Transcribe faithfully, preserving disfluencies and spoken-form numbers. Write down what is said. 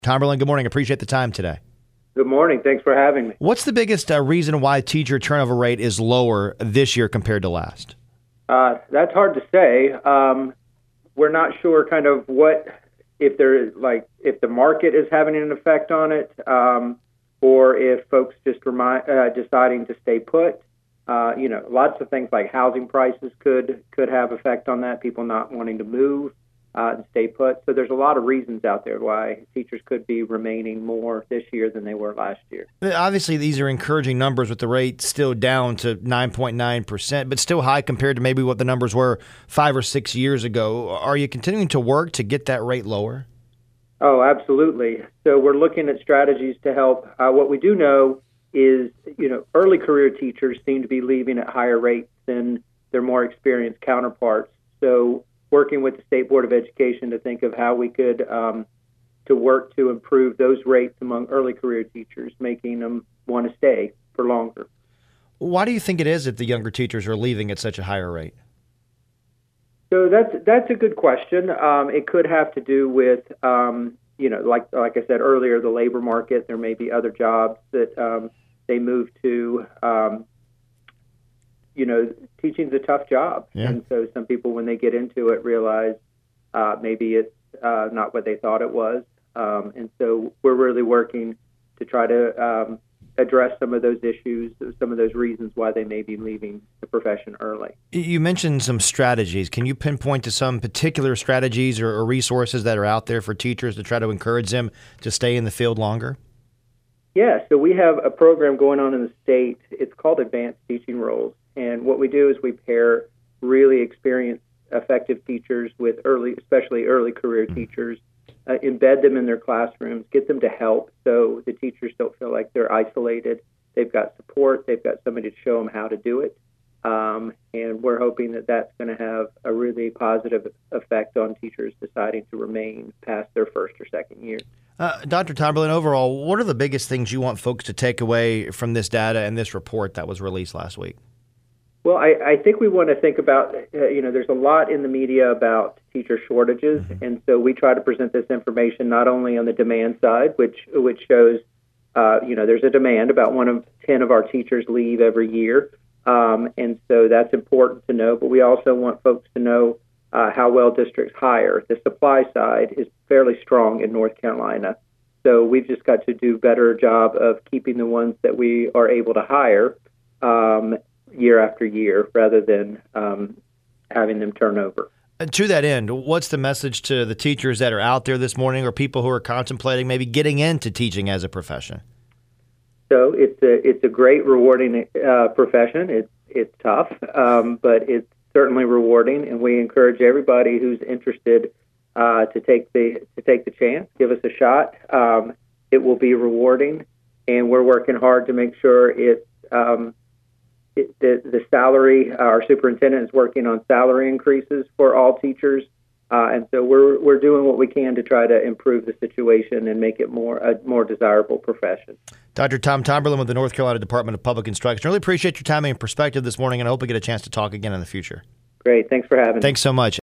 Tomberlin, good morning. Appreciate the time today. Good morning. Thanks for having me. What's the biggest uh, reason why teacher turnover rate is lower this year compared to last? Uh, that's hard to say. Um, we're not sure kind of what, if there like, if the market is having an effect on it, um, or if folks just remind, uh, deciding to stay put. Uh, you know, lots of things like housing prices could could have effect on that. People not wanting to move uh, and stay put. So there's a lot of reasons out there why teachers could be remaining more this year than they were last year. Obviously, these are encouraging numbers with the rate still down to nine point nine percent, but still high compared to maybe what the numbers were five or six years ago. Are you continuing to work to get that rate lower? Oh, absolutely. So we're looking at strategies to help. Uh, what we do know is, you know, early career teachers seem to be leaving at higher rates than their more experienced counterparts. So working with the State Board of Education to think of how we could um, to work to improve those rates among early career teachers, making them want to stay for longer. Why do you think it is that the younger teachers are leaving at such a higher rate? So that's that's a good question. Um, it could have to do with, um, you know, like like I said earlier, the labor market. There may be other jobs that um, they move to. Um, you know, teaching's a tough job, yeah. And so some people, when they get into it, realize uh, maybe it's uh, not what they thought it was. Um, and so we're really working to try to um, address some of those issues, some of those reasons why they may be leaving the profession early. You mentioned some strategies. Can you pinpoint to some particular strategies or, or resources that are out there for teachers to try to encourage them to stay in the field longer? Yeah, so we have a program going on in the state. It's called Advanced Teaching Roles. And what we do is we pair really experienced, effective teachers with early, especially early career teachers, uh, embed them in their classrooms, get them to help so the teachers don't feel like they're isolated. They've got support. They've got somebody to show them how to do it. Um, and we're hoping that that's going to have a really positive effect on teachers deciding to remain past their first or second year. Uh, Doctor Tomberlin, overall, what are the biggest things you want folks to take away from this data and this report that was released last week? Well, I, I think we want to think about, uh, you know, there's a lot in the media about teacher shortages, mm-hmm. and so we try to present this information not only on the demand side, which which shows, uh, you know, there's a demand. About one of ten of our teachers leave every year, um, and so that's important to know. But we also want folks to know uh, how well districts hire. The supply side is fairly strong in North Carolina, so we've just got to do a better job of keeping the ones that we are able to hire Um, year after year, rather than um, having them turn over. And to that end, what's the message to the teachers that are out there this morning or people who are contemplating maybe getting into teaching as a profession? So it's a it's a great, rewarding uh, profession. It's it's tough, um, but it's certainly rewarding, and we encourage everybody who's interested uh, to take the to take the chance, give us a shot. Um, it will be rewarding, and we're working hard to make sure it's um, It, the, the salary, uh, our superintendent is working on salary increases for all teachers, uh, and so we're we're doing what we can to try to improve the situation and make it more a more desirable profession. Doctor Tom Tomberlin with the North Carolina Department of Public Instruction. Really appreciate your time and perspective this morning, and I hope we get a chance to talk again in the future. Great. Thanks for having me. Thanks so much.